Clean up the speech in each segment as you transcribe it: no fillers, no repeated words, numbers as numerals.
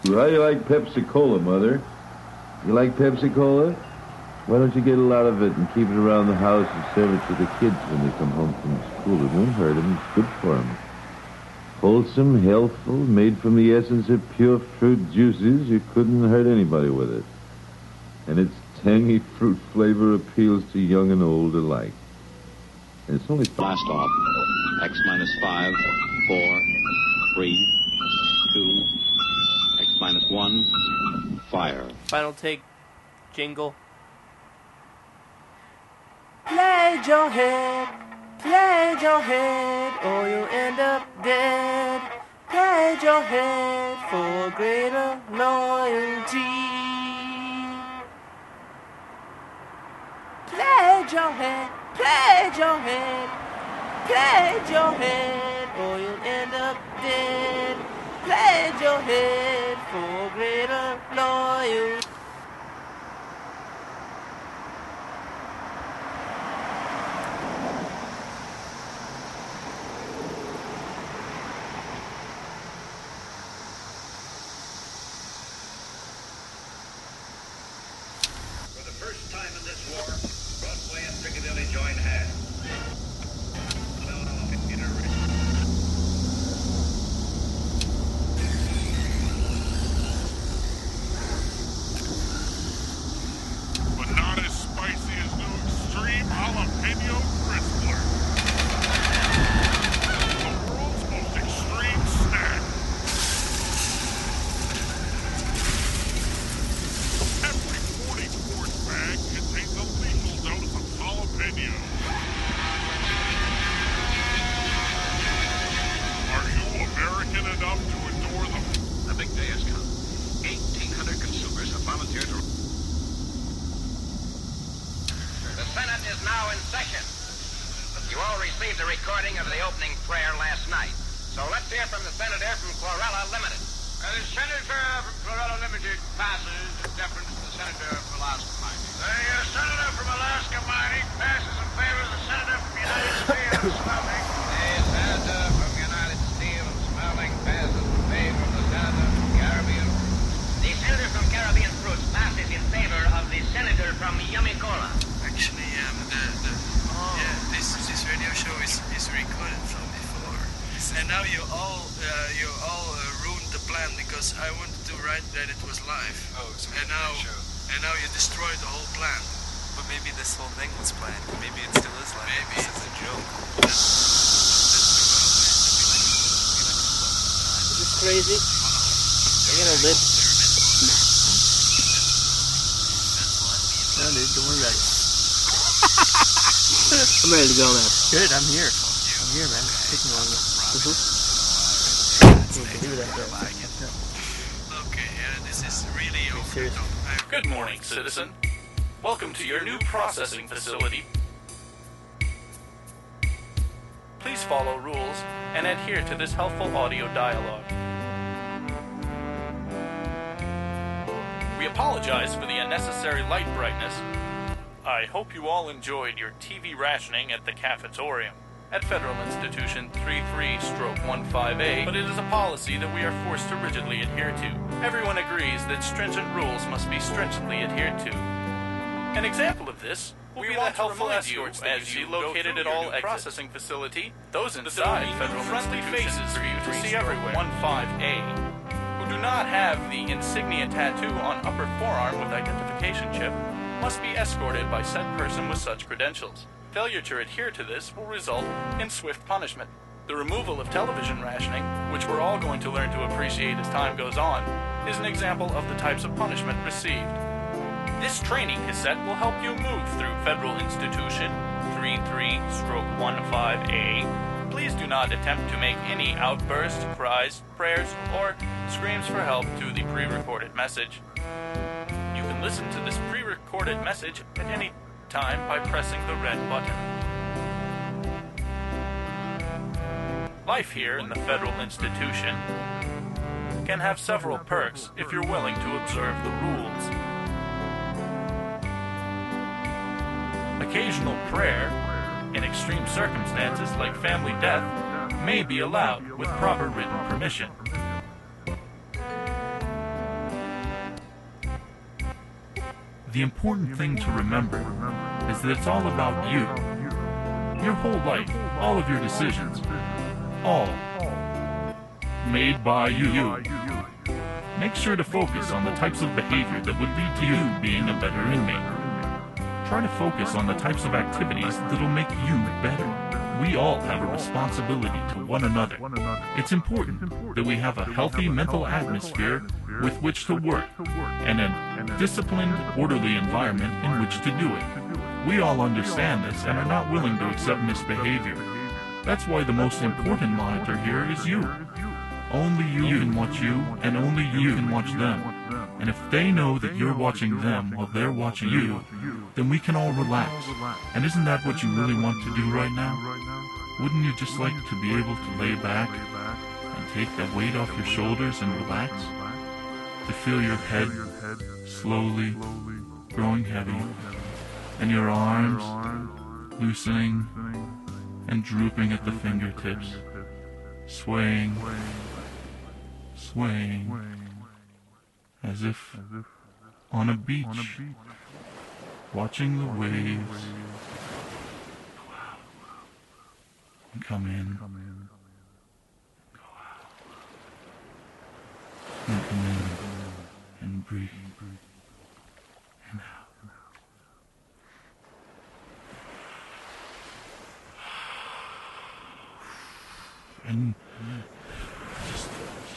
How do you like Pepsi-Cola, Mother? You like Pepsi-Cola? Why don't you get a lot of it and keep it around the house and serve it to the kids when they come home from school? It won't hurt them. It's good for them. Wholesome, healthful, made from the essence of pure fruit juices. You couldn't hurt anybody with it. And its tangy fruit flavor appeals to young and old alike. And it's only... Blast off. X minus 5, 4, 3, 2, X minus 1, fire. Final take, jingle. Pledge your head, or you'll end up dead. Pledge your head for greater loyalty. Pledge your head, or you'll end up dead. Pledge your head for greater loyalty. For the first time in this war, Broadway and Piccadilly join hands. But not as spicy as new extreme jalapeno crispler. The world's most extreme snack. Every 40-quart bag contains a lethal dose of jalapeno. Are you American enough to endure them? The big day has come. 1,800 consumers have volunteered to... The Senate is now in session. You all received a recording of the opening prayer last night. So let's hear from the senator from Chlorella Limited. The senator from Chlorella Limited passes in deference to the senator from Alaska Mining. The senator from Alaska Mining passes in favor of the senator from United Steel and Smelting. The senator from United Steel and Smelting passes in favor of the senator from Caribbean. The senator from Caribbean Fruits passes in favor of the senator from Yummy Cola. Actually, this radio show is recorded from before, and now you all ruined the plan because I wanted to write that it was live. Oh, so and now you destroyed the whole plan. But maybe this whole thing was planned. Maybe it still is live. Maybe this is a joke. Is this crazy? A little bit. No, dude, don't worry about it. I'm ready to go, man. Good, I'm here. I'm here, man. It's taking longer. Can't believe that. Okay, this is really over. Good morning, citizen. Welcome to your new processing facility. Please follow rules and adhere to this helpful audio dialogue. We apologize for the unnecessary light brightness. I hope you all enjoyed your TV rationing at the cafetorium at Federal Institution 33/15A, but it is a policy that we are forced to rigidly adhere to. Everyone agrees that stringent rules must be stringently adhered to. An example of this will be the helpful escorts that you see located at all processing facility, those inside Federal friendly faces for you to see everywhere. 15A, who do not have the insignia tattoo on upper forearm with identification chip, must be escorted by said person with such credentials. Failure to adhere to this will result in swift punishment. The removal of television rationing, which we're all going to learn to appreciate as time goes on, is an example of the types of punishment received. This training cassette will help you move through Federal Institution 33/15A. Please do not attempt to make any outbursts, cries, prayers, or screams for help to the pre-recorded message. You can listen to this pre-recorded message at any time by pressing the red button. Life here in the Federal Institution can have several perks if you're willing to observe the rules. Occasional prayer, in extreme circumstances like family death, may be allowed with proper written permission. The important thing to remember is that it's all about you. Your whole life, all of your decisions, all made by you. Make sure to focus on the types of behavior that would lead to you being a better inmate. Try to focus on the types of activities that'll make you better. We all have a responsibility to one another. It's important that we have a healthy mental atmosphere with which to work and a disciplined, orderly environment in which to do it. We all understand this and are not willing to accept misbehavior. That's why the most important monitor here is you. Only you can watch you, and only you can watch them. And if they know that you're watching them while they're watching you, then we can all relax. And isn't that what you really want to do right now? Wouldn't you just like to be able to lay back and take that weight off your shoulders and relax? To feel your head slowly growing heavy, and your arms loosening and drooping at the fingertips, swaying, as if on a beach, watching the waves go out and come in, go out, and come in and breathe and out. And just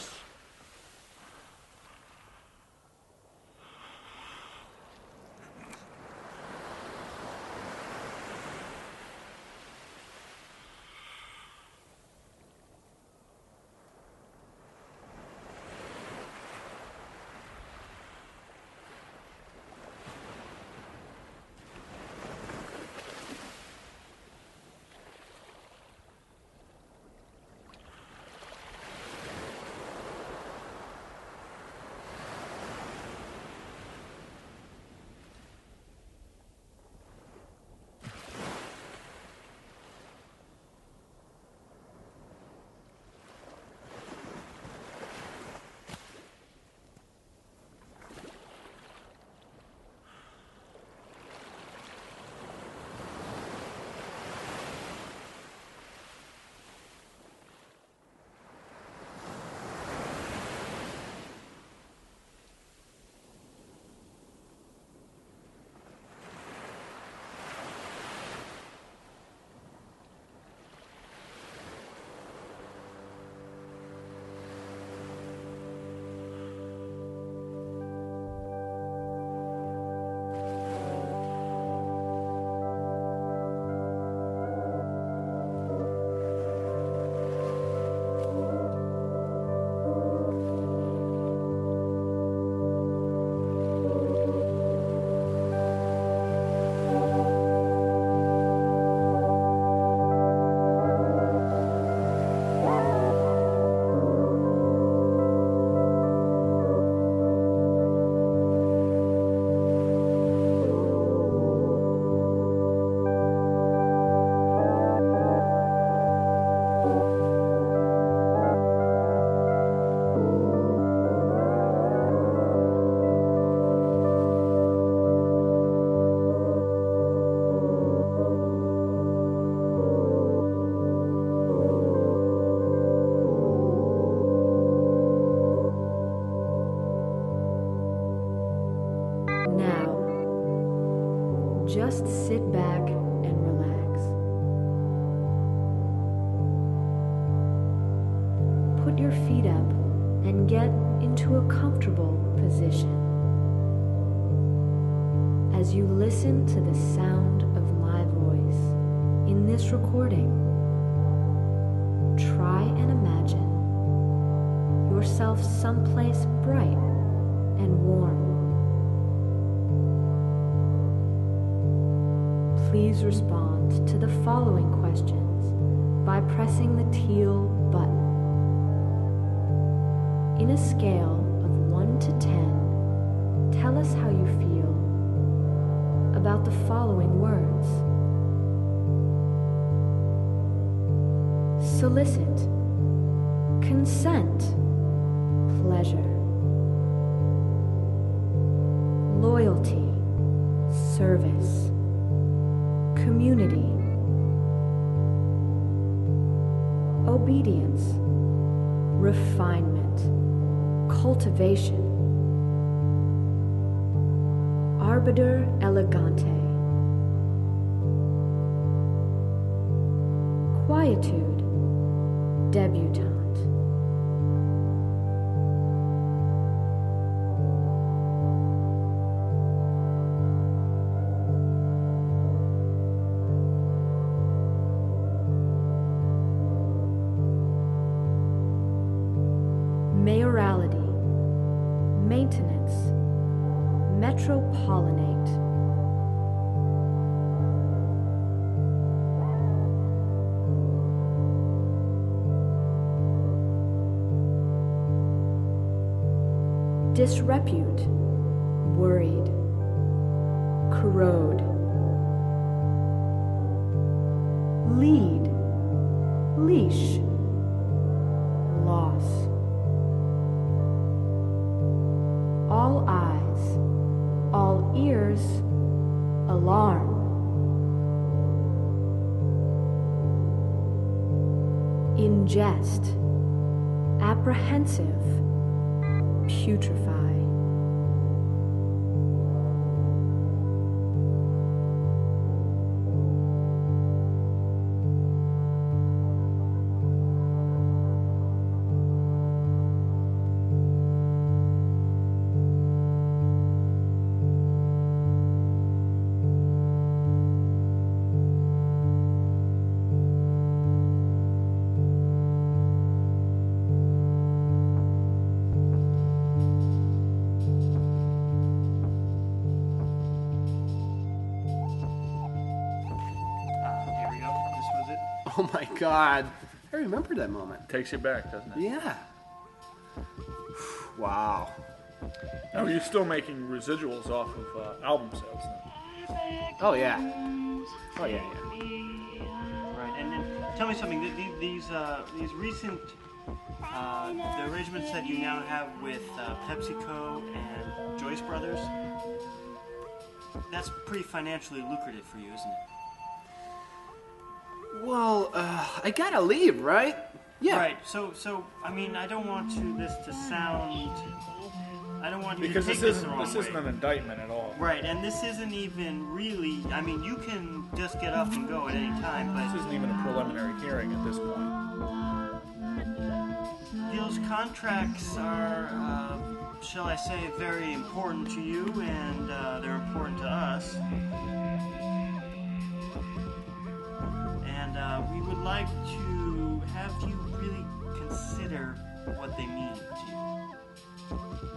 Just sit back and relax. Put your feet up and get into a comfortable position. As you listen to the sound of my voice in this recording, try and imagine yourself someplace bright and warm. Please respond to the following questions by pressing the teal button. In a scale of 1 to 10, tell us how you feel about the following words. Solicit, consent, pleasure, loyalty, service, community, obedience, refinement, cultivation, arbiter elegante, quietude, debutante. Mayorality, maintenance, metropollinate, disrepute, worried, corrode, lead, leash, loss. All eyes, all ears, alarm. Ingest, apprehensive, putrefy. Here we go. This was it. Oh my god. I remember that moment. Takes you back, doesn't it? Yeah. Wow. Now, are you still making residuals off of album sales then? Oh yeah. Oh yeah, yeah. Right, and then tell me something. These recent the arrangements that you now have with PepsiCo and Joyce Brothers, that's pretty financially lucrative for you, isn't it? Well, I gotta leave, right? Yeah. Right. So I mean, I don't want this to sound. I don't want you Because to take this the wrong isn't way. an indictment at all. Right, and this isn't even really. I mean, you can just get up and go at any time, but This isn't even a preliminary hearing at this point. those contracts are, shall I say, very important to you, and they're important to us. And we would like to have you really consider what they mean to you.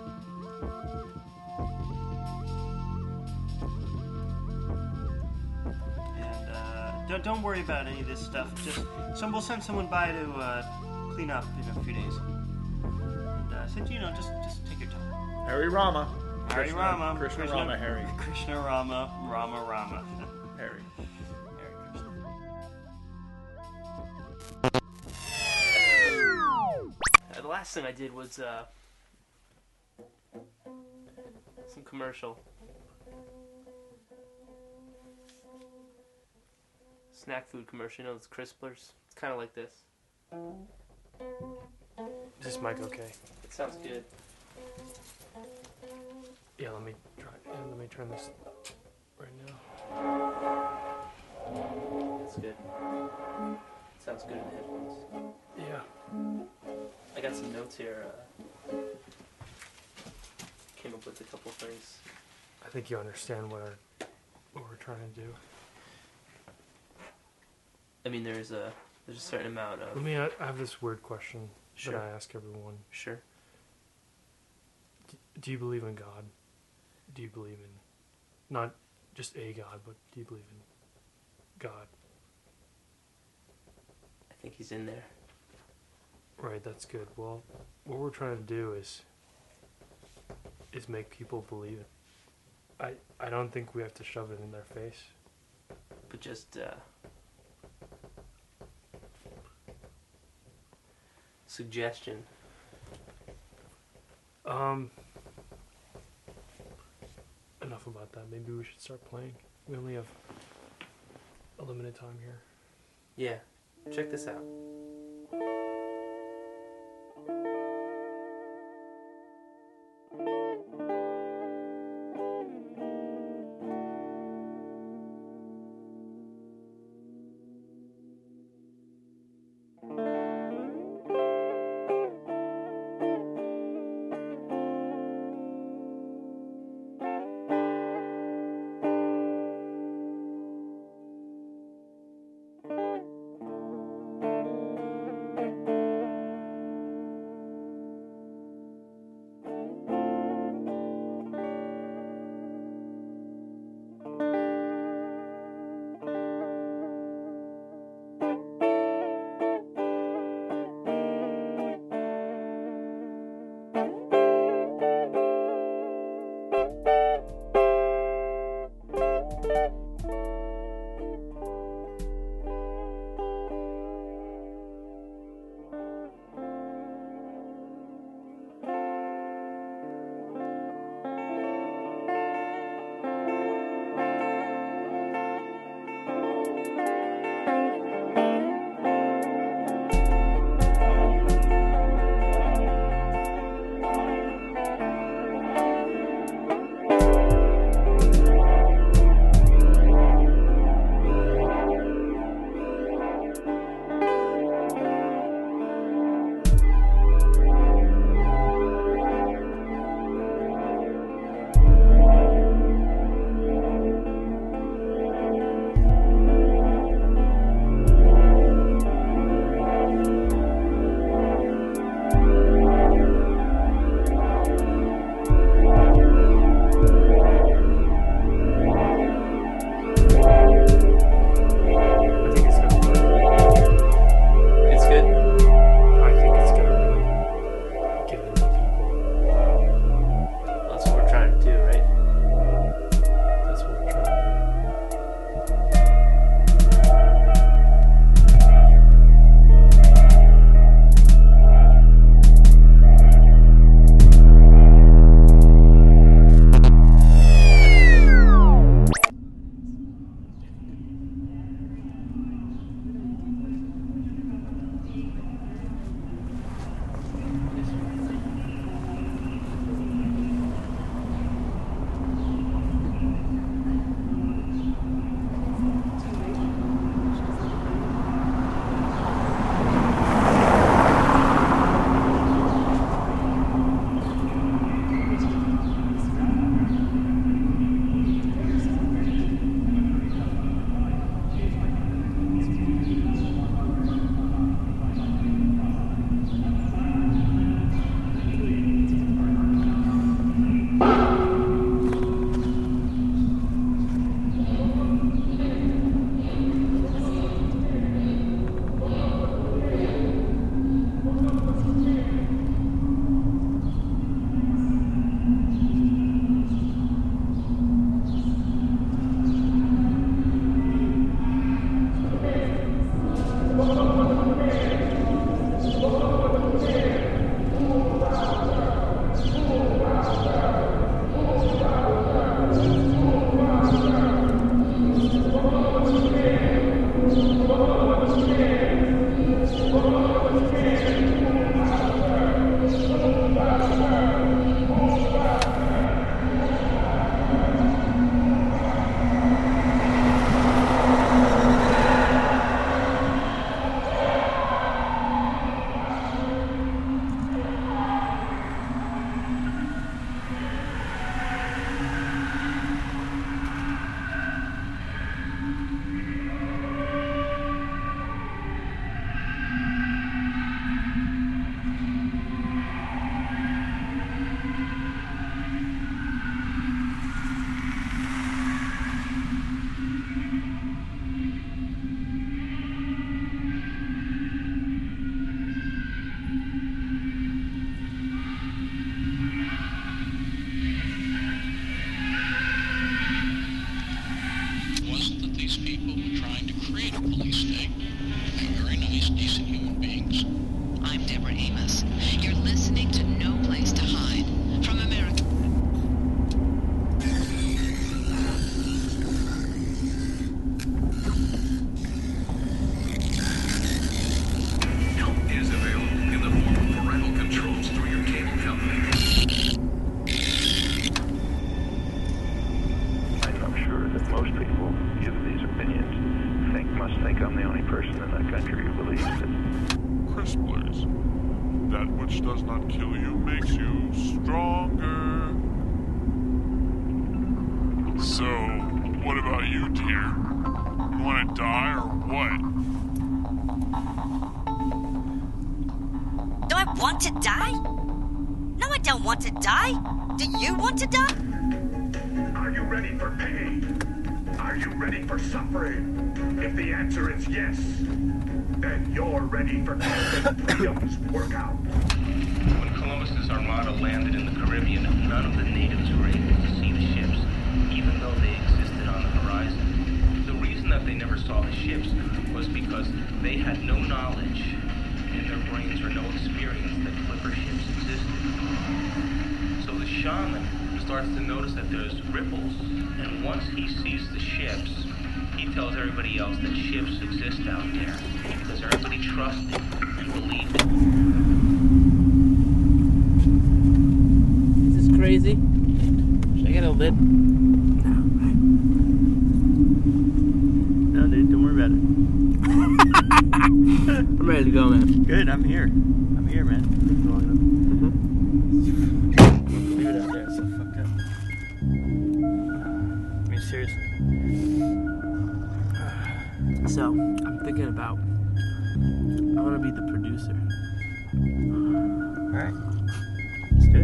And don't worry about any of this stuff. Just we'll send someone by to clean up in a few days. And just take your time. Harry Rama. Hari Rama. Krishna Rama, Harry. Krishna Rama. Rama. Harry. The last thing I did was some commercial. Snack food commercial, you know, it's Crisplers. It's kind of like this. Is this mic okay? It sounds good. Yeah, let me turn this right now. That's good. Sounds good in the headphones. Yeah. I got some notes here. Came up with a couple things. I think you understand what we're trying to do. I mean, there's a certain amount of. I have this weird question Sure. that I ask everyone. Sure. Do you believe in God? Do you believe in not just a God, but do you believe in God? I think he's in there. Right, that's good. Well, what we're trying to do is make people believe it. I don't think we have to shove it in their face. But just suggestion. In a enough about that. Maybe we should start playing. We only have a limited time here. Yeah, check this out. that which does not kill you makes you stronger. So, what about you, dear? You want to die or what? Do I want to die? No, I don't want to die. Do you want to die? Are you ready for pain? Are you ready for suffering? If the answer is yes, then you're ready for Captain Priam's workout. When Columbus's armada landed in the Caribbean, none of the natives were able to see the ships, even though they existed on the horizon. The reason that they never saw the ships was because they had no knowledge in their brains or no experience that clipper ships existed. So the shaman starts to notice that there's ripples, and once he sees the ships, he tells everybody else that ships exist out there, because everybody trusted and believed it. Is this crazy? Should I get a lid? No, dude, don't worry about it. I'm ready to go, man. Good, I'm here. I'm here, man. Leave it out there, it's so fucked up. I mean, seriously. So, I'm thinking about, I want to be the producer. Alright. Let's do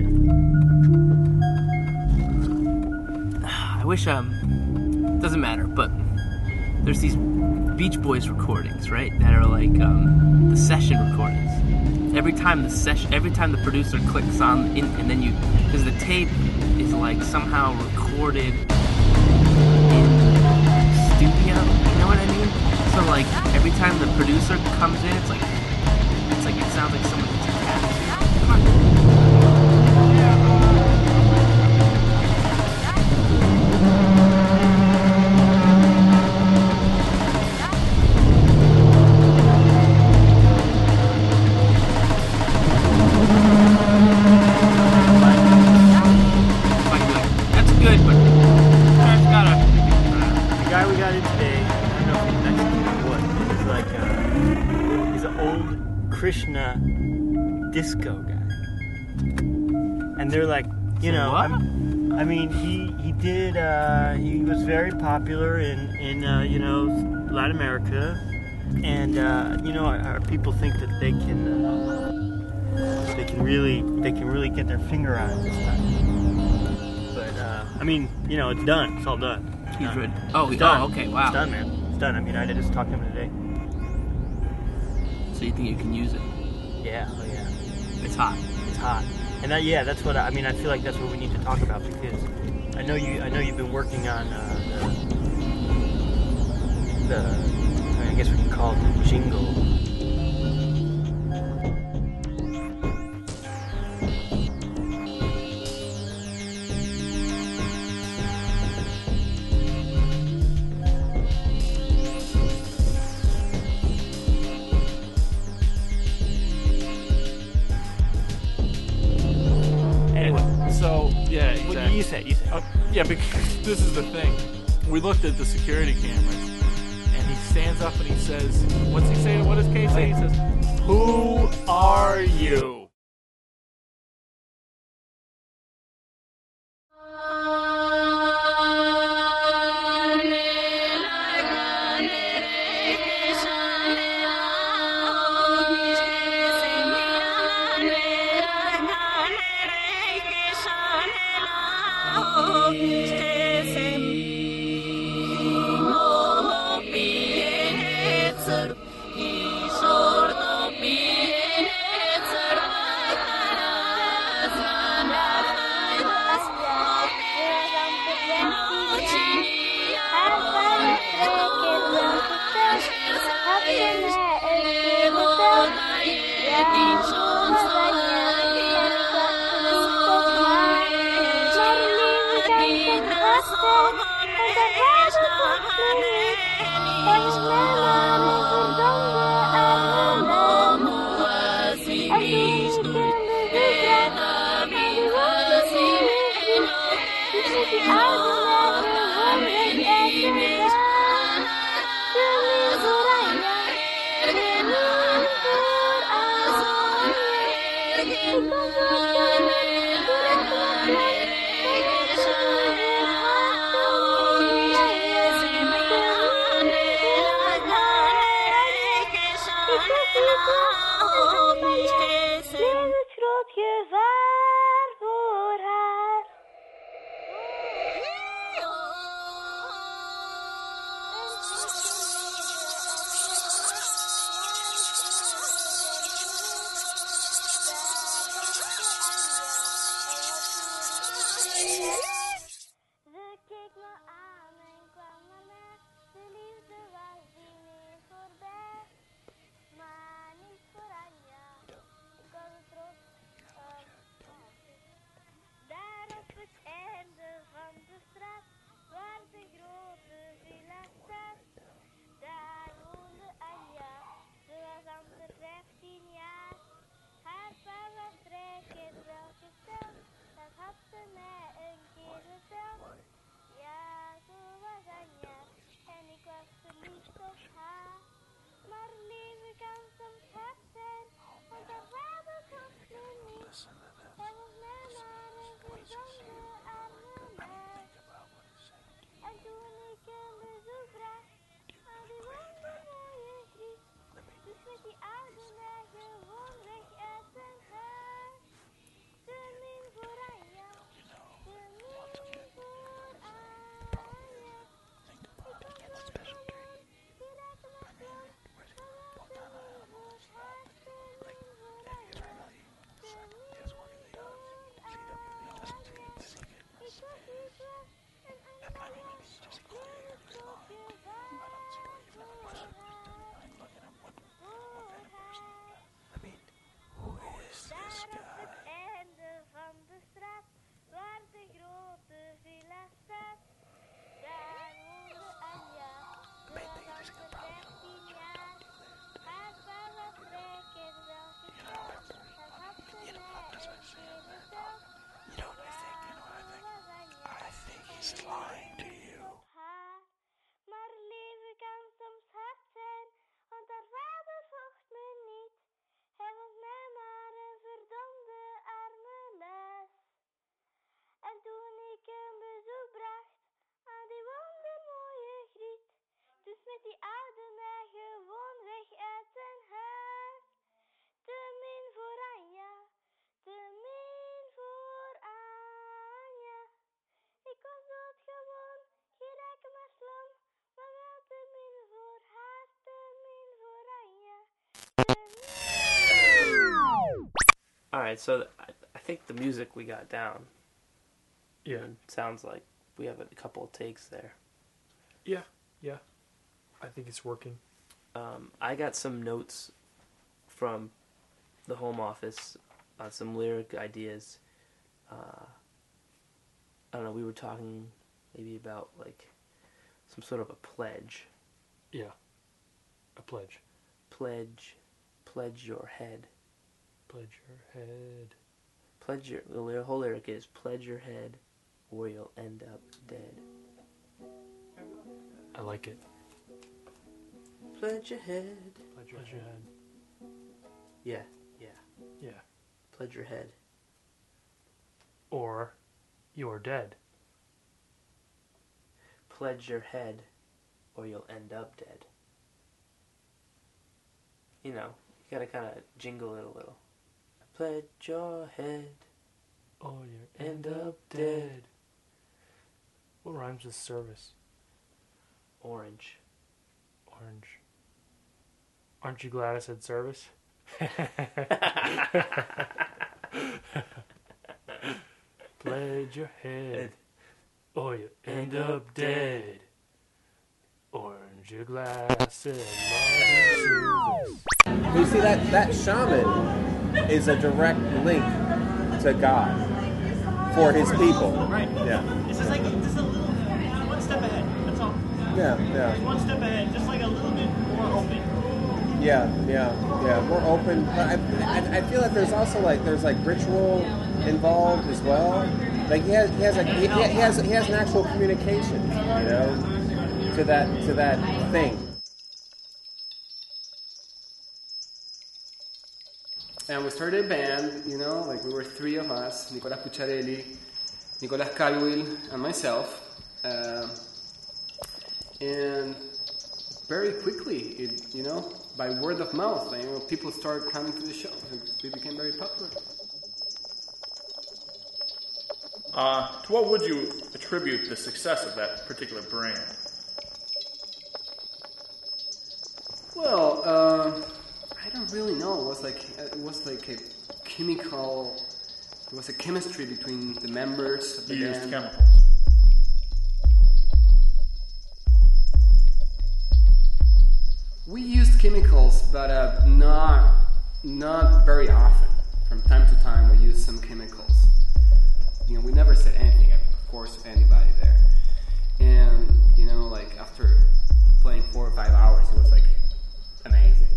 it. I wish, doesn't matter, but there's these Beach Boys recordings, right? That are like, the session recordings. Every time the producer clicks on, and then because the tape is like somehow recorded in studio, you know what I mean? So like, every time the producer comes in, it's like, it sounds like someone just come on. Krishna disco guy, and they're like, you know, I mean, he did. He was very popular in you know, Latin America, and you know, our people think that they can really get their finger on it this time. But I mean, you know, it's done. It's all done. He's ready. It's done. Okay, wow. It's done, man. It's done. I mean, I just talked to him today. So you think you can use it? Yeah, oh yeah. It's hot. It's hot. And that's what I mean. I feel like that's what we need to talk about, because I know you've been working on the I guess we can call it the jingle. You say. Yeah, because this is the thing. We looked at the security cameras, and he stands up and he says, what's he saying? What does Kay say? He says, "Who are you?" Alright, so I think the music we got down. Yeah. Sounds like we have a couple of takes there. Yeah. I think it's working. I got some notes from the home office on some lyric ideas. I don't know, we were talking maybe about like some sort of a pledge. Yeah. A pledge. Pledge your head. Pledge your head. The whole lyric is pledge your head or you'll end up dead. I like it. Pledge your head. Pledge your head. Yeah. Pledge your head. Or you're dead. Pledge your head or you'll end up dead. You know, you gotta kind of jingle it a little. Pledge your head or you end up dead. What rhymes with service? Orange. Aren't you glad I said service? Pledge your head or you end up dead. Orange your glasses. You see, that shaman is a direct link to God for his people. Right. Yeah. It's just like just a little one step ahead. That's all. Yeah. Just one step ahead, just like a little bit more open. Yeah. More open. But I feel like there's also there's ritual involved as well. Like he has an actual communication, you know, to that thing. And we started a band, you know, like we were three of us, Nicolas Pucciarelli, Nicolas Calwill, and myself. And very quickly, it, you know, by word of mouth, you know, people started coming to the shows, and we became very popular. To what would you attribute the success of that particular brand? Well, I don't really know. It was like a chemical. There was a chemistry between the members of the You band. used chemicals. We used chemicals, but not very often. From time to time, we used some chemicals. You know, we never said anything, of course, to anybody there. And you know, like after playing 4 or 5 hours, it was like amazing.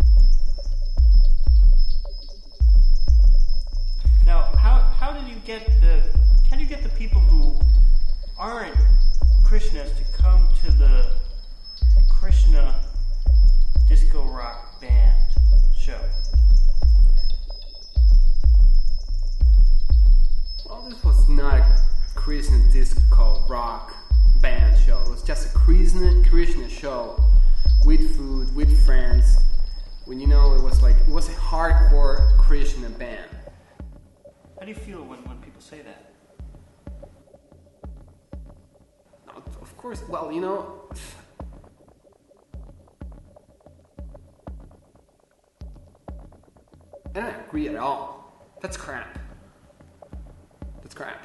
Now, how do you get the people who aren't Krishnas to come to the Krishna disco rock band show? Well, this was not a Krishna disco rock band show. It was just a Krishna show with food, with friends. When you know, it was a hardcore Krishna band. How do you feel when people say that? Of course, well, you know, I don't agree at all. That's crap. That's crap.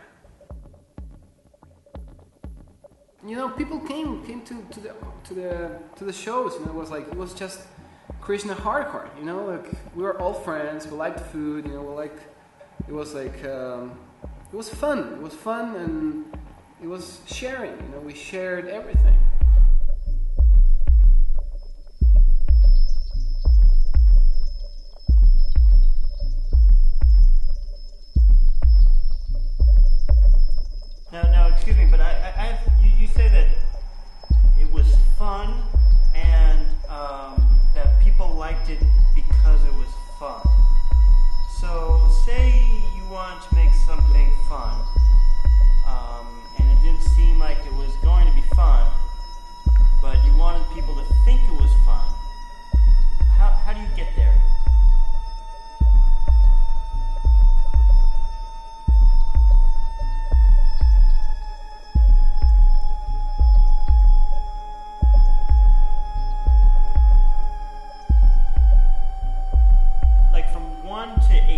You know, people came to the shows. You know, it was just Krishna hardcore. You know, like we were all friends. We liked food. You know, it was fun. It was fun, and it was sharing. You know, we shared everything. Now, excuse me, but you say that it was fun and that people liked it because it was fun. So, say you wanted to make something fun, and it didn't seem like it was going to be fun, but you wanted people to think it was fun. How do you get there? Like from 1 to 8.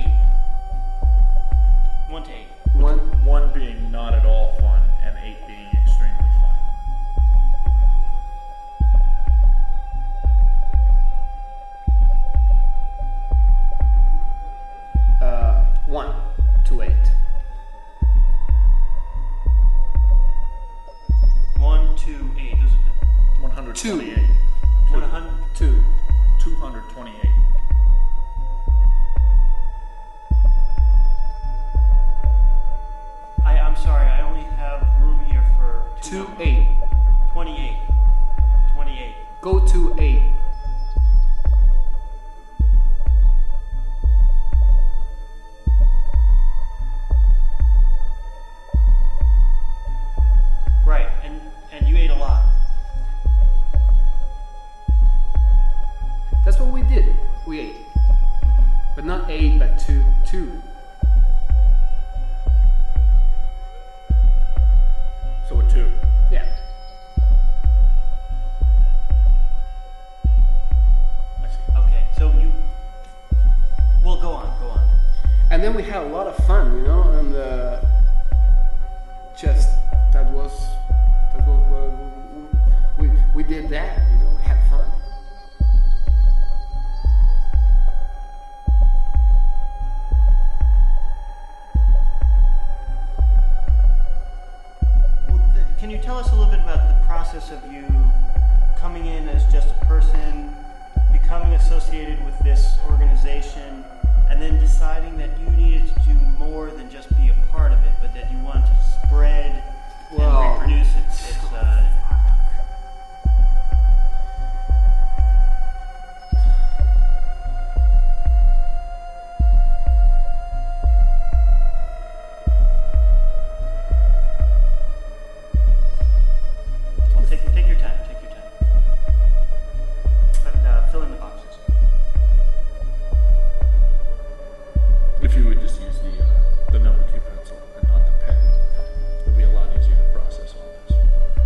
1 to 8. One being not at all fun, and 8 being extremely fun. 1 to 8. 1 to 8. 128. 2. 228. I'm sorry, I only have room here for 2, 8. 28. 28. Go to 8. Right, and you ate a lot. That's what we did. We ate. But not 8, but 2. So a 2. Yeah. Okay, so you... Well, go on. And then we had a lot of fun, you know, and that was we did that, you know, we had fun. Can you tell us a little bit about the process of you coming in as just a person, becoming associated with this organization, and then deciding that you needed to do more than just be a part of it, but that you wanted to spread and reproduce its If you would just use the number 2 pencil and not the pen, it would be a lot easier to process all this.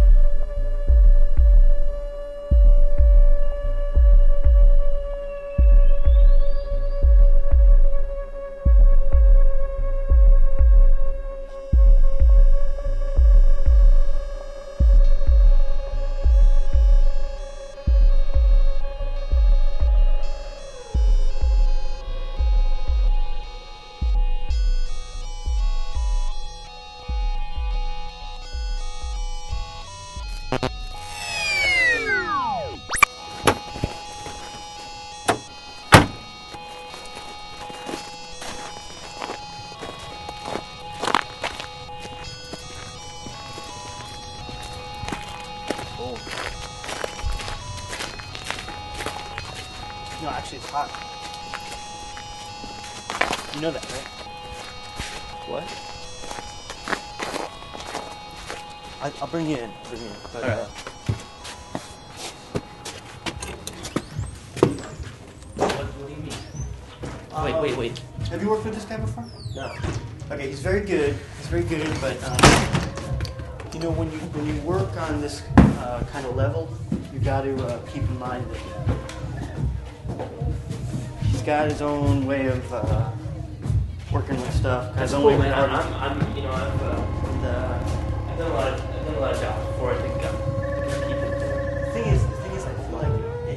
No, actually, it's hot. You know that, right? What? I'll bring you in. But, All right. What do you mean? Wait. Have you worked with this guy before? No. Okay, he's very good. But you know, when you work on this kind of level, you got to keep in mind that he's got his own way of working with stuff. That's cool, man. I've done a lot of jobs before. I think I can keep it. The thing is, I feel like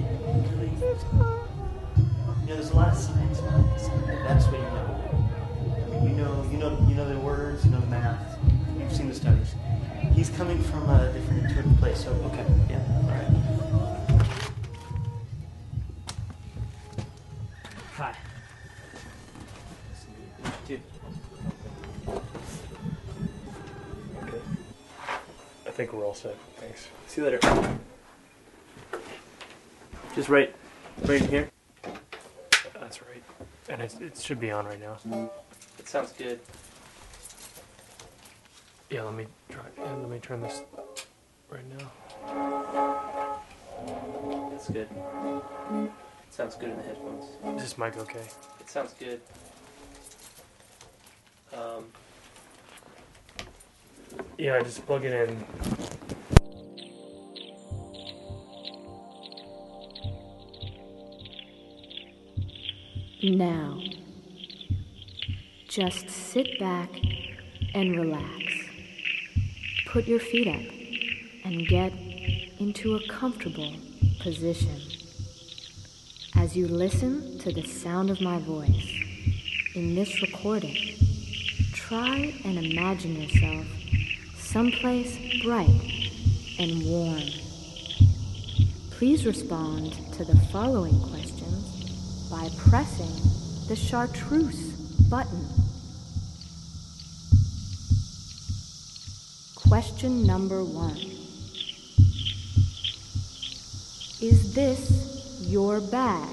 there's a lot of science behind this. That's what you know. I mean, you know the words, you know the math. You've seen the studies. He's coming from a different intuitive place. So okay, yeah, all right. Hi. Okay. I think we're all set. Thanks. See you later. Just right in here. That's right. And it should be on right now. It sounds good. Yeah, let me turn this right now. That's good. It sounds good in the headphones. Is this mic okay? It sounds good. Yeah, just plug it in. Now, just sit back and relax. Put your feet up and get into a comfortable position. As you listen to the sound of my voice in this recording, try and imagine yourself someplace bright and warm. Please respond to the following questions by pressing the chartreuse button. Question number 1. Is this your bag?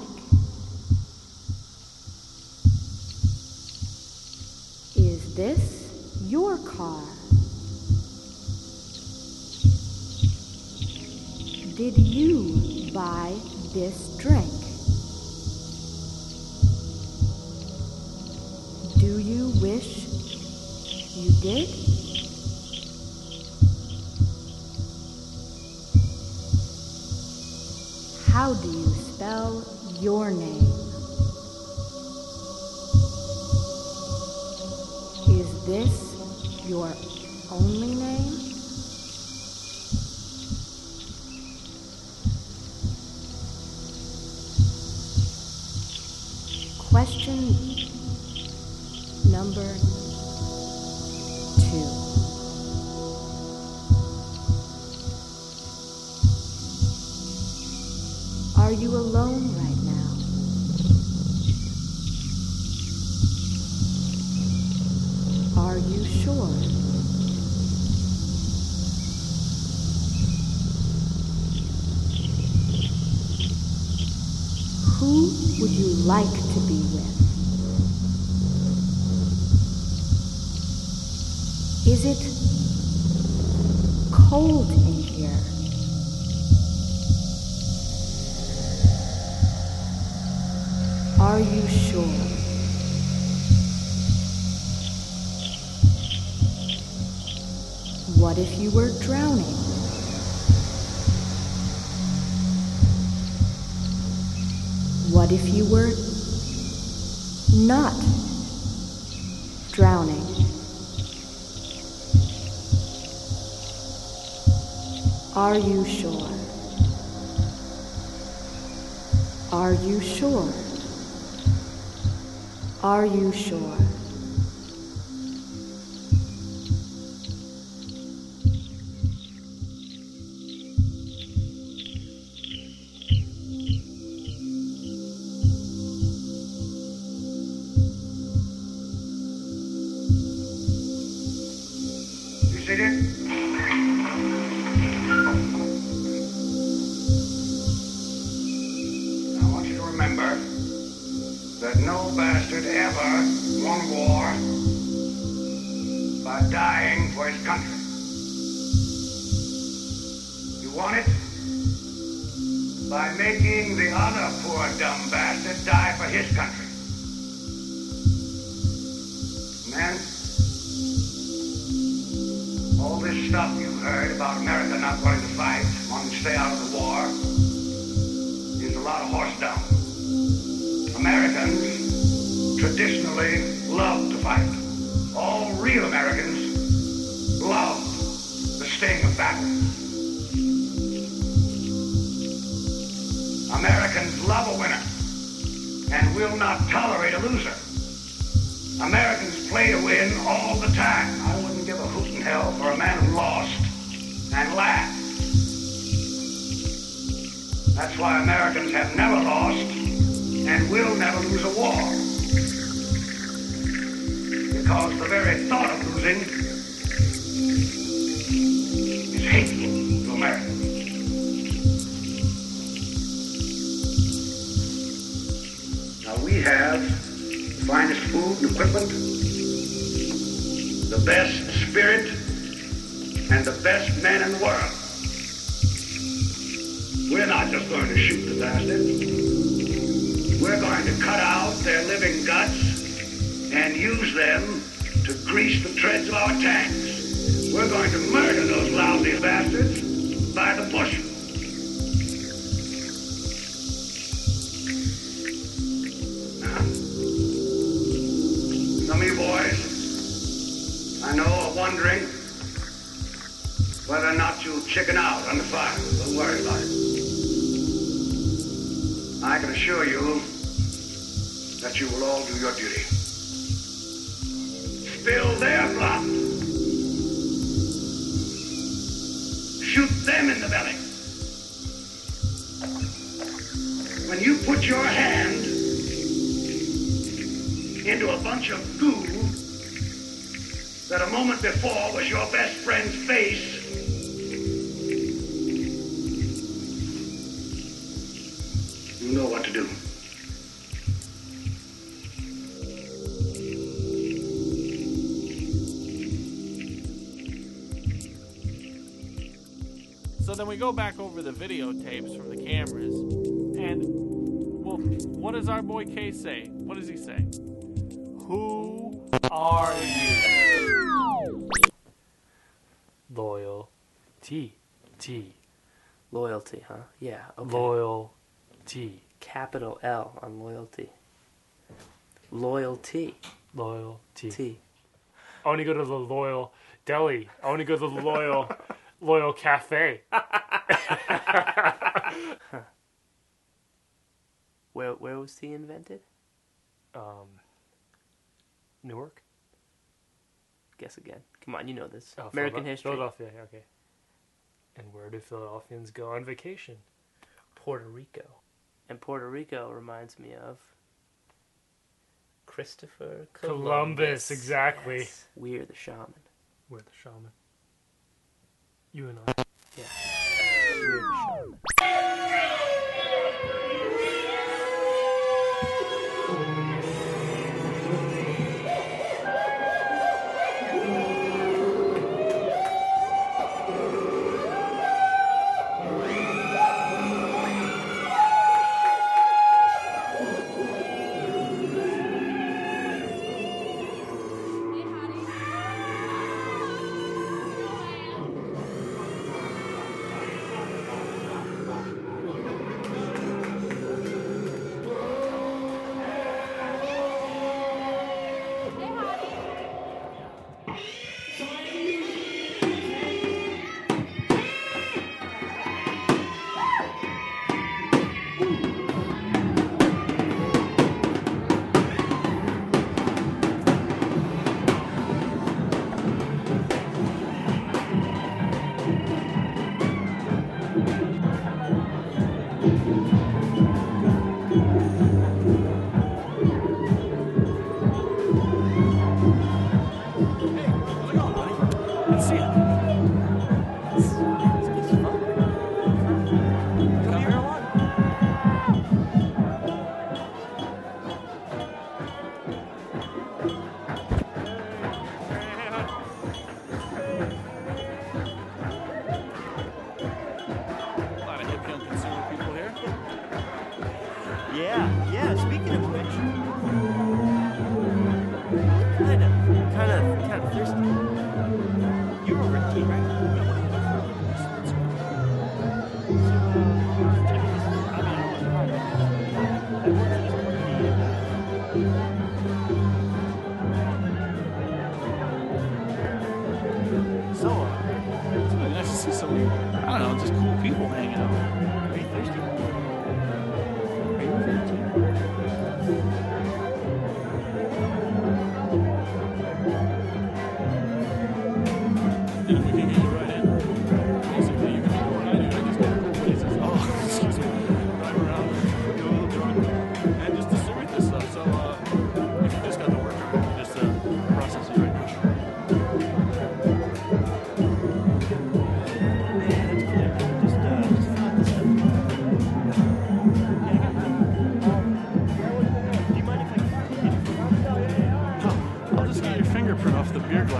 Is this your car? Did you buy this drink? Do you wish you did? How do you spell your name? Is this your only name? Question number 2. Are you alone right now? Are you sure? Who would you like to be with? Is it cold in here? Are you sure? What if you were drowning? What if you were not drowning? Are you sure? Are you sure? Are you sure? You see it? I want you to remember that no bastard ever won war by dying for his country. You won it by making the other poor dumb bastard die for his country. Men, all this stuff you heard about America not wanting to fight, wanting to stay out of the war, is a lot of horse dung. Americans traditionally love to fight. All real Americans love the sting of battle. Americans love a winner and will not tolerate a loser. Americans play to win all the time. I wouldn't give a hoot in hell for a man who lost and laughed. That's why Americans have never lost and will never lose a war. Because the very thought of losing is hateful to Americans. Now we have the finest food and equipment, the best spirit, and the best men in the world. We're not just going to shoot the bastards. We're going to cut out their living guts and use them to grease the treads of our tanks. We're going to murder those lousy bastards by the bushel. Now, some of you boys, I know, are wondering whether or not you'll chicken out under fire. Don't worry about it. I can assure you that you will all do your duty. Spill their blood. Shoot them in the belly. When you put your hand into a bunch of goo that a moment before was your best friend's face, you know what to do. So then we go back over the videotapes from the cameras, and, well, what does our boy K say? What does he say? Who are you? Loyalty. Loyalty, huh? Yeah. Okay. Loyalty. Capital L on loyalty. Loyalty. Loyalty. I want to go to the Loyal Deli. I want to go to the Loyal Cafe. Where was tea invented? Newark? Guess again. Come on, you know this. Oh, American history. Philadelphia, okay. And where do Philadelphians go on vacation? Puerto Rico. And Puerto Rico reminds me of Christopher Columbus, exactly. Yes. We're the shaman. We're the shaman. You and I. Yeah. We're the shaman.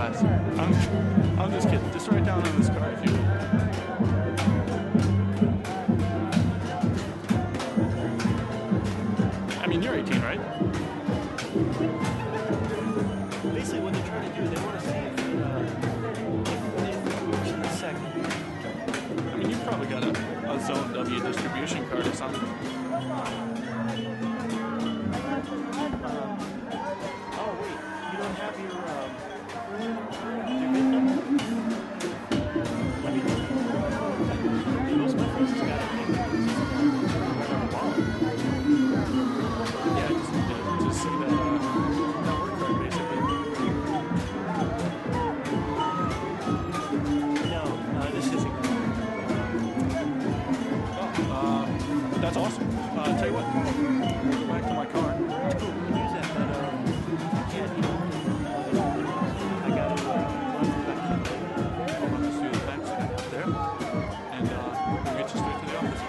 class. I'm just kidding. Just write down on this card if you will. I mean, you're 18, right? Basically, what they're trying to do, they want to see if who's in the second. I mean, you've probably got a Zone W distribution card or something. Oh, wait. You don't have your VIN number? I mean, those numbers has got to be Yeah, just see that network card, basically. No, this isn't. That's awesome. Tell you what, we'll go back to my car. Use that, but yeah, you know, I got to run back to the I'll run us through the back seat up there, and we'll get you straight to the office.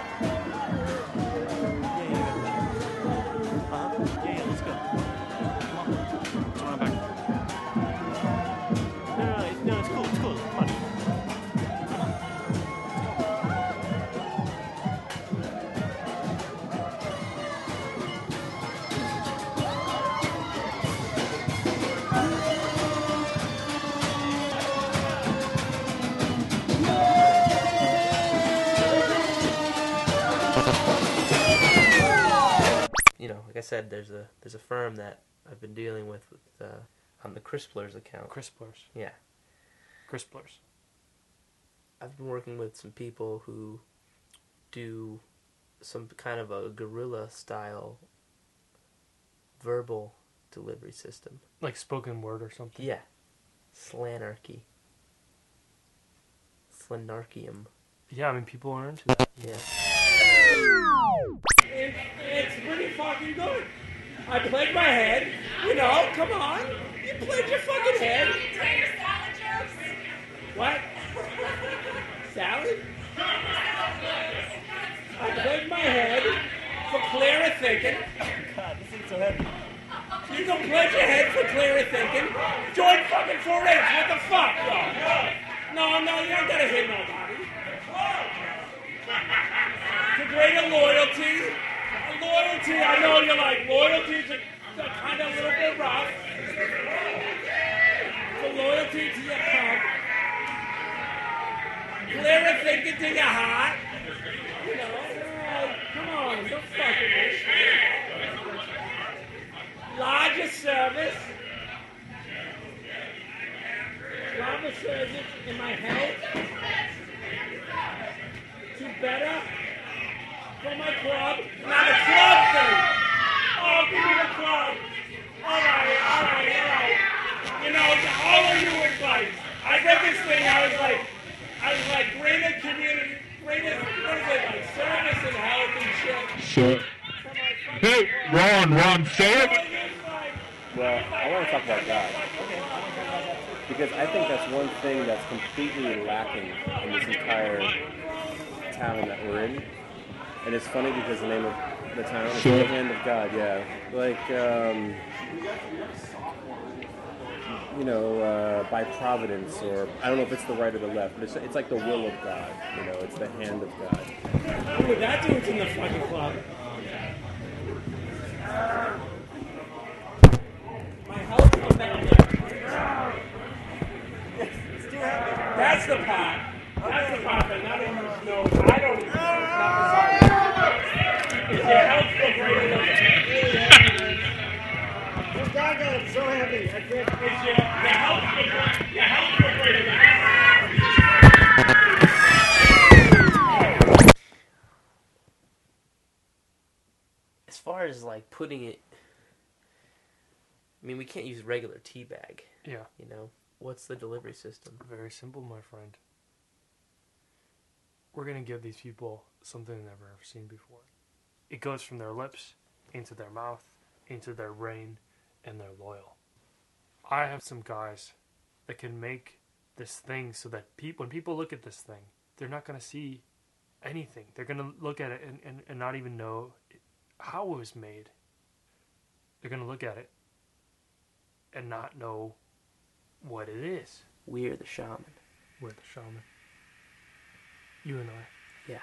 Yeah, let's go. Come on. Let's run back. No, it's cool. Come on. You know, like I said, there's a firm that I've been dealing with on the Crisplers account. Crisplers. Yeah. Crisplers. I've been working with some people who do some kind of a guerrilla style verbal delivery system. Like spoken word or something? Yeah. Slanarchy. Slanarchium. Yeah, I mean, people are into that. Yeah. It's pretty fucking good. I played my head. You know, come on. You played your fucking head. Tell your salad jokes. What? Salad? I played my head for clearer thinking. God, this is so heavy. You don't pledge your head for clearer thinking. Join fucking 4-H. What the fuck, yo? No, you don't gotta hit nobody. To greater loyalty. Loyalty, I know you're like, loyalty's a kind of a little bit rough. So loyalty to your pub. Clearer thinking to your heart. You know, come on, don't fuck with me. Larger service. Larger service in my health. To better for my club. Not a club thing. Oh, give me the club. All right. You know, all of you advice. I read this thing, I was like, greater community, greater, what is it, like, service and health and shit. Sure. Hey, Ron, say it. Well, I want to talk about God. Because I think that's one thing that's completely lacking in this entire town that we're in. And it's funny because the name of the town is the Hand of God, yeah. Like, by providence, or I don't know if it's the right or the left, but it's like the will of God, it's the hand of God. Ooh, that dude's in the fucking club. My health is down there. That's the pot. That's the pot that none of you know. I don't even know. Is your health so great enough? This guy got so heavy. I can't. Is your health so great enough? As far as like putting it, I mean, we can't use regular tea bag. Yeah. What's the delivery system? Very simple, my friend. We're going to give these people something they've never ever seen before. It goes from their lips into their mouth, into their brain, and they're loyal. I have some guys that can make this thing so that when people look at this thing, they're not going to see anything. They're going to look at it and not even know how it was made. They're going to look at it and not know what it is. We're the shaman. We're the shaman. You and I. Yeah.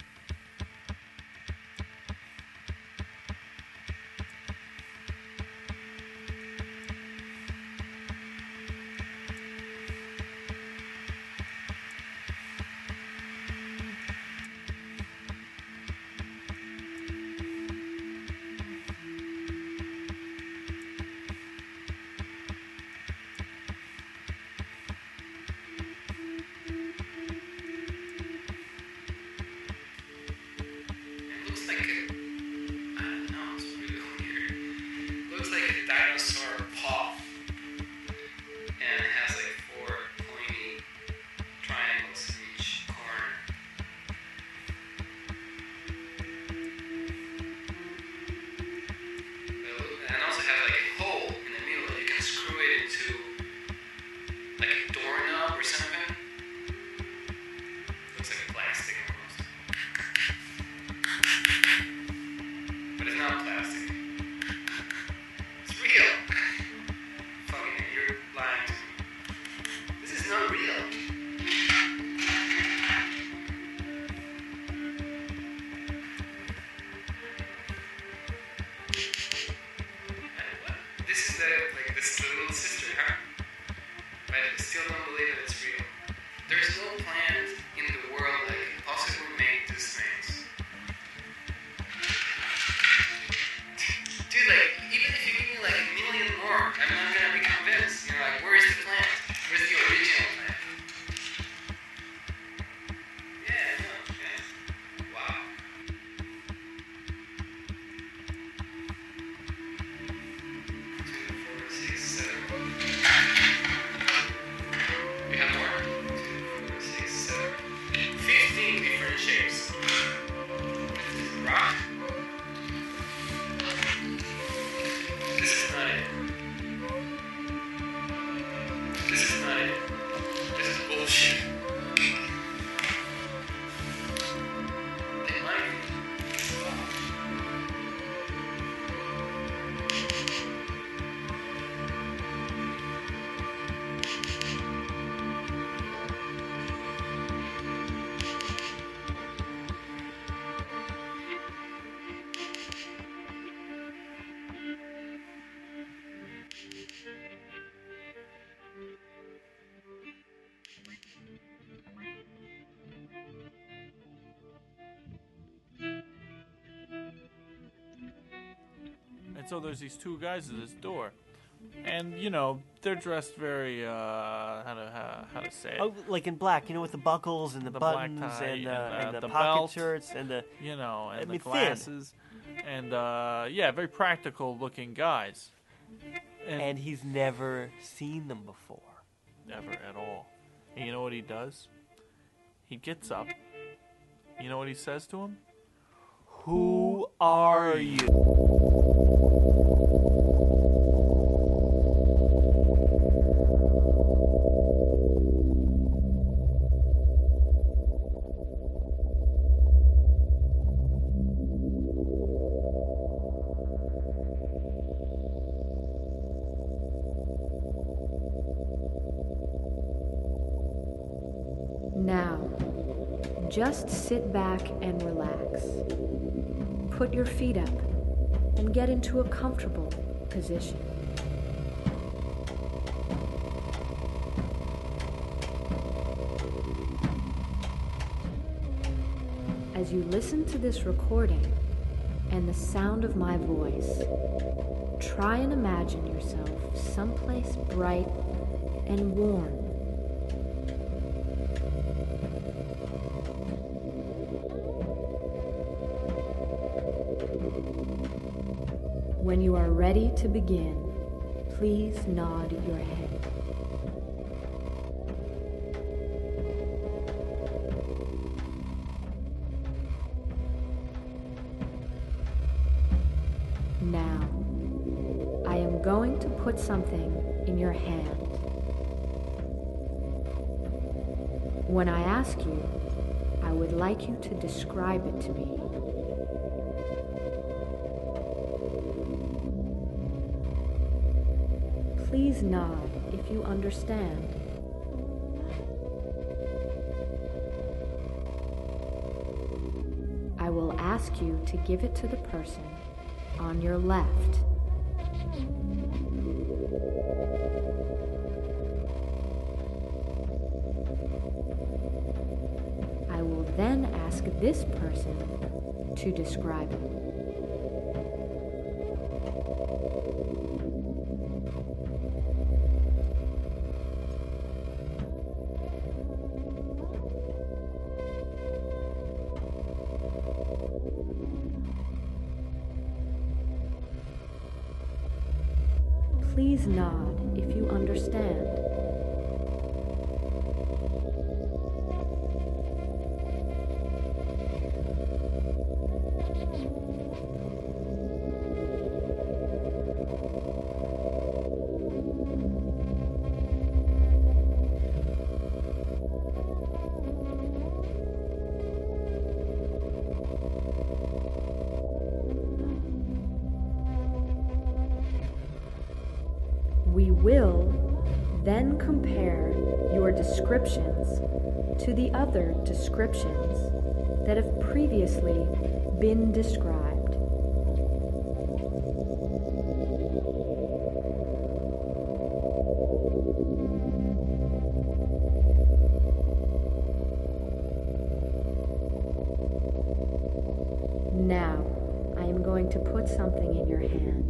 And so there's these two guys at this door, and you know they're dressed very how to say it? Oh, like in black, you know, with the buckles and the buttons black tie and the the pocket belt, shirts and the and the thin. glasses, and very practical looking guys. And he's never seen them before. Never at all. And you know what he does? He gets up. You know what he says to him? Who are you? Now, just sit back and relax. Put your feet up and get into a comfortable position. As you listen to this recording and the sound of my voice, try and imagine yourself someplace bright and warm. When you are ready to begin, please nod your head. Now, I am going to put something in your hand. When I ask you, I would like you to describe it to me. Please nod if you understand. I will ask you to give it to the person on your left. I will then ask this person to describe it. Please nod if you understand. We will then compare your descriptions to the other descriptions that have previously been described. Now, I am going to put something in your hand.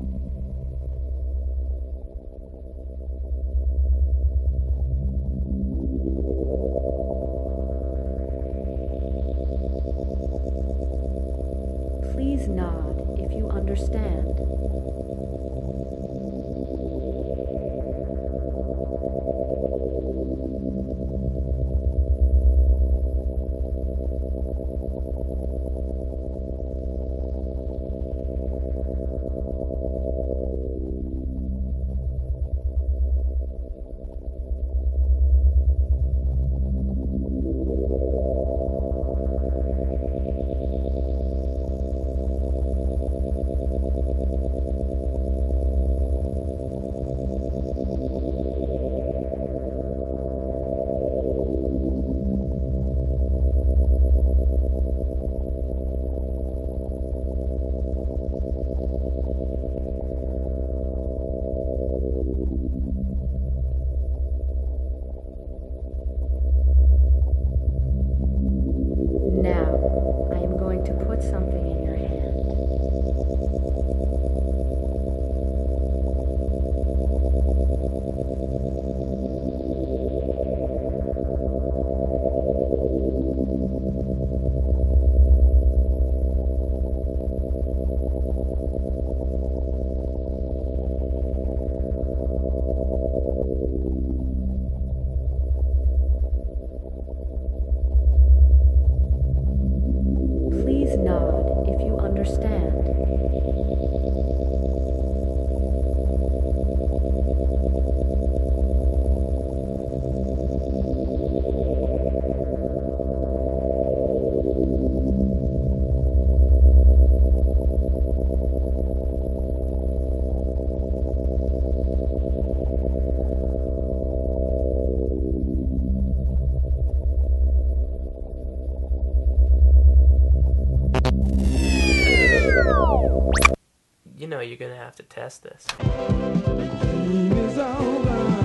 Please nod if you understand. Now, I am going to put something in your hand. Please nod if you understand. You know you're gonna have to test this. Game is over.